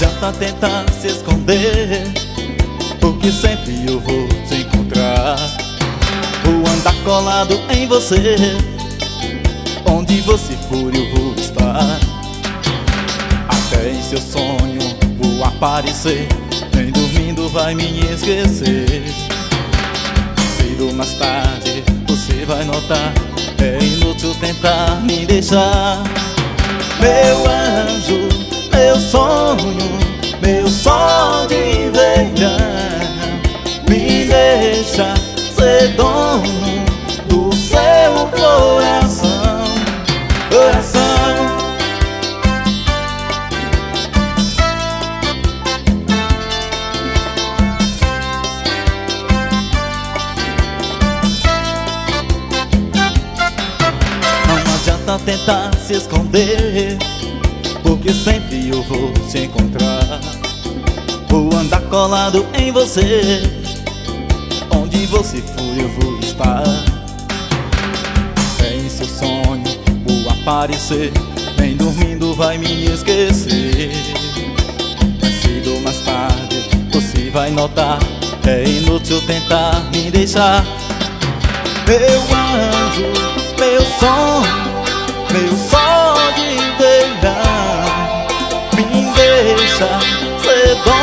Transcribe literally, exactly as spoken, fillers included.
adianta tentar se esconder, porque sempre eu vou te encontrar. Vou andar colado em você, onde você for eu vou estar. Até em seu sonho vou aparecer, nem dormindo vai me esquecer. Cedo ou mais tarde você vai notar, é inútil tentar me deixar. Meu anjo, meu sonho, meu sol de verão, me deixa ser dono do seu coração. Coração. Não adianta tentar se esconder, porque sempre eu vou te encontrar. Vou andar colado em você, onde você for eu vou estar. É em seu sonho vou aparecer, nem dormindo vai me esquecer. Mais cedo ou mais tarde você vai notar, é inútil tentar me deixar. Meu anjo, meu sonho, meu sol de verão, me deixa ser dono